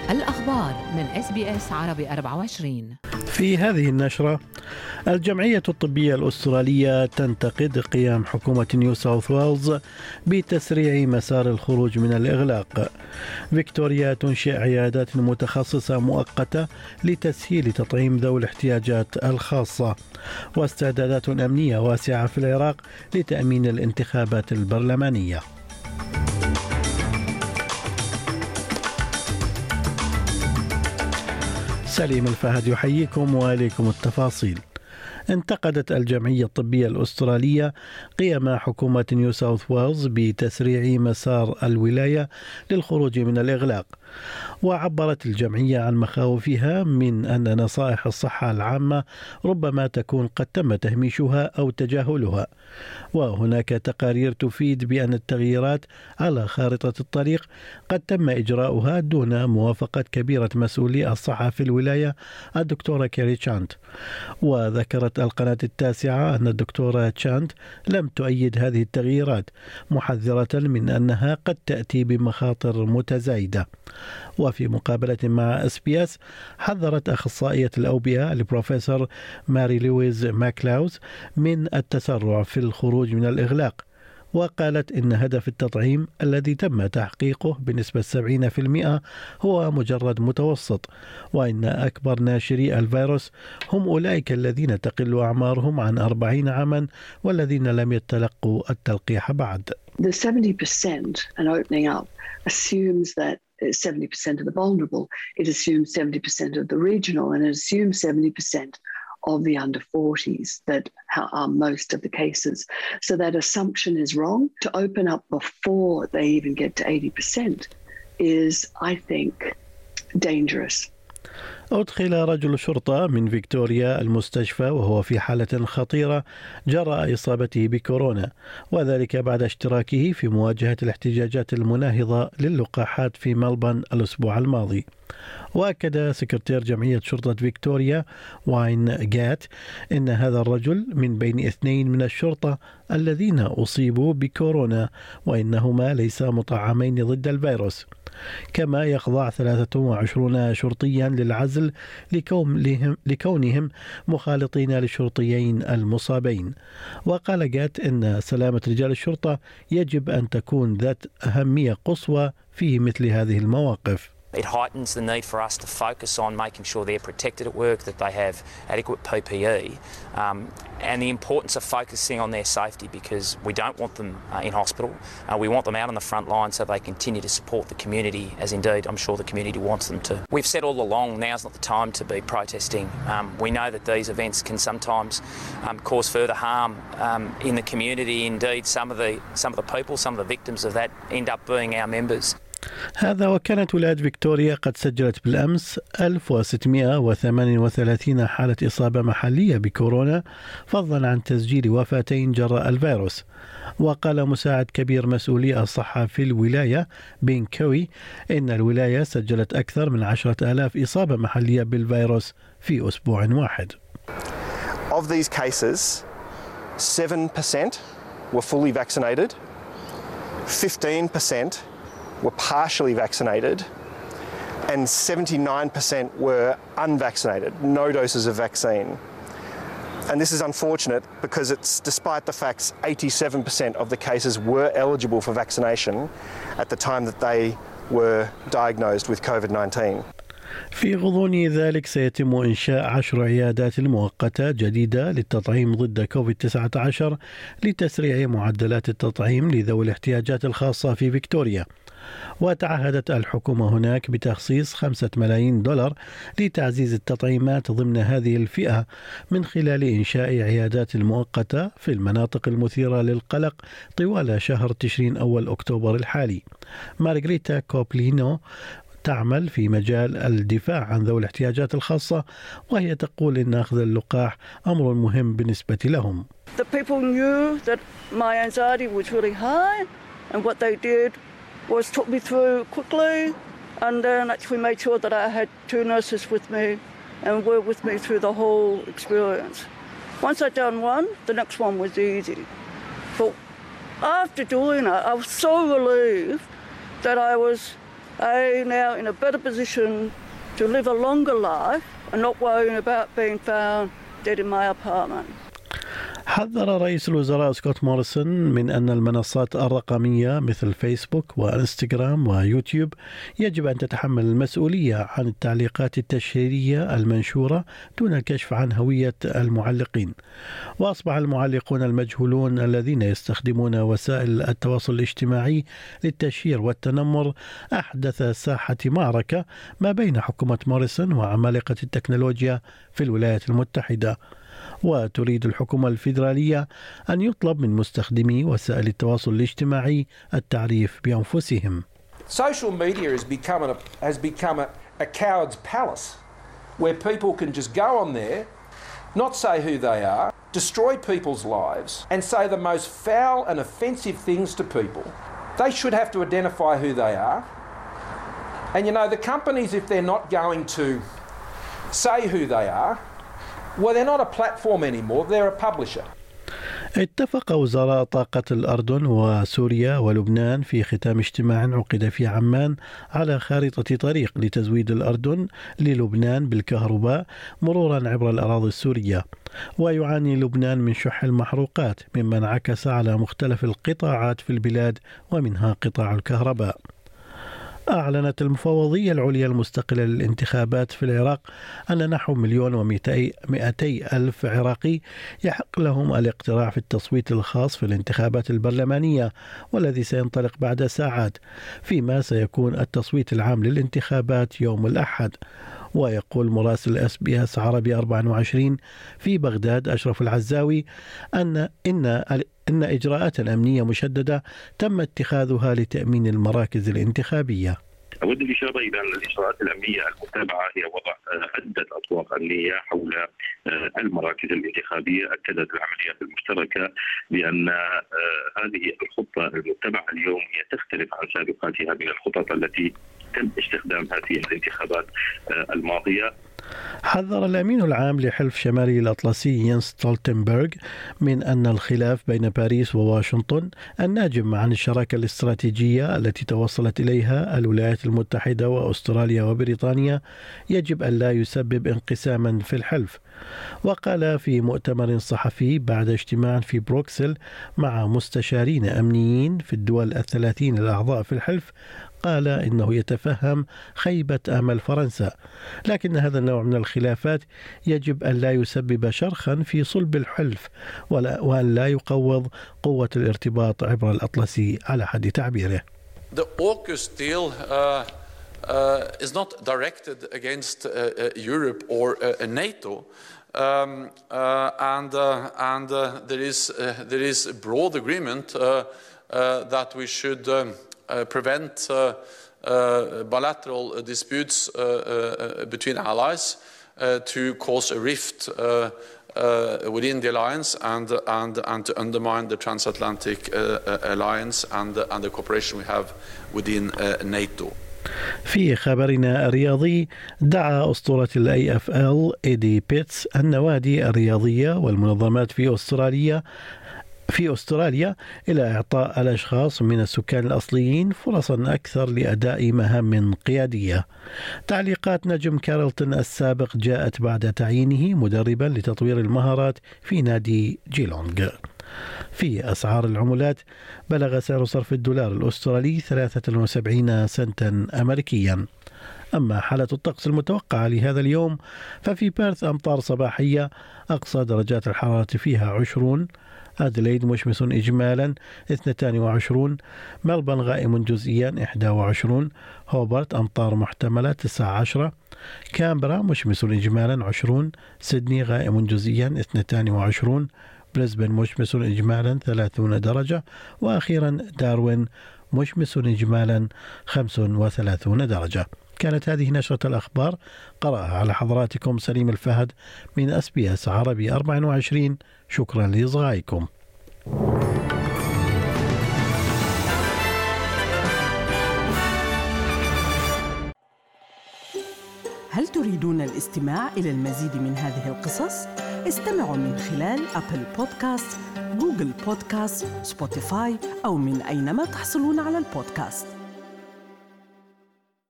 الأخبار من SBS عربي 24. في هذه النشرة، الجمعية الطبية الأسترالية تنتقد قيام حكومة نيو ساوث ويلز بتسريع مسار الخروج من الإغلاق. فيكتوريا تنشئ عيادات متخصصة مؤقتة لتسهيل تطعيم ذوي الاحتياجات الخاصة، واستعدادات أمنية واسعة في العراق لتأمين الانتخابات البرلمانية. سليم الفهد يحييكم وإليكم التفاصيل. انتقدت الجمعية الطبية الأسترالية قيام حكومة نيو ساوث ويلز بتسريع مسار الولاية للخروج من الإغلاق، وعبرت الجمعية عن مخاوفها من أن نصائح الصحة العامة ربما تكون قد تم تهميشها أو تجاهلها، وهناك تقارير تفيد بأن التغييرات على خارطة الطريق قد تم إجراؤها دون موافقة كبيرة مسؤولي الصحة في الولاية الدكتورة كيري تشانت. وذكرت القناة التاسعة أن الدكتورة تشانت لم تؤيد هذه التغييرات، محذرة من أنها قد تأتي بمخاطر متزايدة. وفي مقابلة مع SBS حذرت أخصائية الأوبئة البروفيسور ماري لويز ماكلاوز من التسرع في الخروج من الإغلاق، وقالت إن هدف التطعيم الذي تم تحقيقه بنسبة 70% هو مجرد متوسط، وإن أكبر ناشري الفيروس هم أولئك الذين تقل أعمارهم عن 40 عاما والذين لم يتلقوا التلقيح بعد. The 70% and opening up assumes that 70% of the vulnerable, it assumes 70% of the regional, and it assumes 70% of the under 40s that are most of the cases. So that assumption is wrong. To open up before they even get to 80% is, I think, dangerous. أدخل رجل شرطة من فيكتوريا المستشفى وهو في حالة خطيرة جراء إصابته بكورونا، وذلك بعد اشتراكه في مواجهة الاحتجاجات المناهضة للقاحات في ملبورن الأسبوع الماضي. وأكد سكرتير جمعية شرطة فيكتوريا واين جات إن هذا الرجل من بين 2 من الشرطة الذين أصيبوا بكورونا، وإنهما ليسا مطعمين ضد الفيروس. كما يخضع 23 شرطيا للعزل لكونهم مخالطين للشرطيين المصابين. وقال جات إن سلامة رجال الشرطة يجب أن تكون ذات أهمية قصوى في مثل هذه المواقف. It heightens the need for us to focus on making sure they're protected at work, that they have adequate PPE, and the importance of focusing on their safety, because we don't want them in hospital. We want them out on the front line so they continue to support the community, as indeed I'm sure the community wants them to. We've said all along, now's not the time to be protesting. We know that these events can sometimes cause further harm in the community. Indeed, some of the people, some of the victims of that end up being our members. هذا وكانت ولاية فيكتوريا قد سجلت بالأمس 1638 حالة إصابة محلية بكورونا، فضلا عن تسجيل وفاتين جراء الفيروس. وقال مساعد كبير مسؤولي الصحة في الولاية بين كوي إن الولاية سجلت أكثر من 10,000 إصابة محلية بالفيروس في أسبوع واحد. Of these cases, 7% were fully vaccinated, 15% were partially vaccinated, and 79% were unvaccinated, no doses of vaccine. And this is unfortunate because it's despite the facts 87% of the cases were eligible for vaccination at the time that they were diagnosed with COVID-19. في غضون ذلك سيتم إنشاء 10 عيادات مؤقتة جديدة للتطعيم ضد كوفيد-19 لتسريع معدلات التطعيم لذوي الاحتياجات الخاصة في فيكتوريا. وتعهدت الحكومة هناك بتخصيص $5 ملايين لتعزيز التطعيمات ضمن هذه الفئة من خلال إنشاء عيادات مؤقتة في المناطق المثيرة للقلق طوال شهر تشرين أول أكتوبر الحالي. مارغريتا كوبلينو تعمل في مجال الدفاع عن ذوي الاحتياجات الخاصة، وهي تقول إن أخذ اللقاح أمر مهم بالنسبة لهم. The people knew that my anxiety was really high, and what they did was took me through quickly, and then actually made sure that I had 2 nurses with me and were with me through the whole experience. Once I'd done one, the next one was easy. But after doing it, I was so relieved that I was are now in a better position to live a longer life and not worrying about being found dead in my apartment. حذر رئيس الوزراء سكوت موريسون من أن المنصات الرقمية مثل فيسبوك وإنستغرام ويوتيوب يجب أن تتحمل المسؤولية عن التعليقات التشهيرية المنشورة دون الكشف عن هوية المعلقين. وأصبح المعلقون المجهولون الذين يستخدمون وسائل التواصل الاجتماعي للتشهير والتنمر أحدث ساحة معركة ما بين حكومة موريسون وعمالقة التكنولوجيا في الولايات المتحدة. وتريد الحكومة الفيدرالية أن يطلب من مستخدمي وسائل التواصل الاجتماعي التعريف بأنفسهم. Social media has become a coward's palace where people can just go on there, not say who they are, destroy people's lives and say the most foul and offensive things to people. They should have to identify who they are. And you know, the companies, if they're not going to say who they are, well, they're not a platform anymore, they're a publisher. اتفق وزراء طاقة الأردن وسوريا ولبنان في ختام اجتماع عقد في عمان على خارطة طريق لتزويد الأردن للبنان بالكهرباء مرورا عبر الأراضي السورية. ويعاني لبنان من شح المحروقات مما انعكس على مختلف القطاعات في البلاد ومنها قطاع الكهرباء. أعلنت المفوضية العليا المستقلة للانتخابات في العراق أن نحو 1,200,000 عراقي يحق لهم الاقتراع في التصويت الخاص في الانتخابات البرلمانية والذي سينطلق بعد ساعات، فيما سيكون التصويت العام للانتخابات يوم الأحد. ويقول مراسل SBS عربي 24 في بغداد أشرف العزاوي إن إجراءات أمنية مشددة تم اتخاذها لتأمين المراكز الانتخابية. أود الإشارة إلى أن الإجراءات الأمنية المتبعة هي وضع عدة أطواق أمنية حول المراكز الانتخابية. أكدت العمليات المشتركة بأن هذه الخطة المتبعة اليوم هي تختلف عن سابقاتها من الخطط التي تم استخدامها في الانتخابات الماضية. حذر الأمين العام لحلف شمالي الأطلسي ينس ستولتنبرغ من أن الخلاف بين باريس وواشنطن الناجم عن الشراكة الاستراتيجية التي توصلت إليها الولايات المتحدة وأستراليا وبريطانيا يجب أن لا يسبب انقساما في الحلف. وقال في مؤتمر صحفي بعد اجتماع في بروكسل مع مستشارين أمنيين في الدول 30 الأعضاء في الحلف، قال إنه يتفهم خيبة آمال فرنسا، لكن هذا النوع من الخلافات يجب أن لا يسبب شرخا في صلب الحلف وأن لا يقوض قوة الارتباط عبر الأطلسي على حد تعبيره. The AUKUS deal is not directed against Europe or NATO. And there is a broad agreement that we should prevent bilateral disputes between allies to cause a rift within the alliance and to undermine the transatlantic alliance and the cooperation we have within NATO. في خبرنا الرياضي، دعا أسطورة AFL إيدي بيتس النوادي الرياضية والمنظمات في أستراليا إلى إعطاء الأشخاص من السكان الأصليين فرصا أكثر لأداء مهام قيادية. تعليقات نجم كارلتون السابق جاءت بعد تعيينه مدربا لتطوير المهارات في نادي جيلونغ. في أسعار العملات، بلغ سعر صرف الدولار الأسترالي 73 سنتا أمريكيا. أما حالة الطقس المتوقعة لهذا اليوم، ففي بيرث أمطار صباحية أقصى درجات الحرارة فيها 20، أدليد مشمس إجمالا 22، ملبن غائم جزئيا 21، هوبرت أمطار محتملة 19، كامبرا مشمس إجمالا 20، سيدني غائم جزئيا 22، بريسبن مشمس إجمالا 30 درجة، وأخيرا داروين مشمس إجمالا 35 درجة. كانت هذه نشرة الأخبار، قرأها على حضراتكم سليم الفهد من SBS عربي 24. شكرا لإصغائكم. هل تريدون الاستماع إلى المزيد من هذه القصص؟ استمعوا من خلال أبل بودكاست، جوجل بودكاست، سبوتيفاي أو من أينما تحصلون على البودكاست.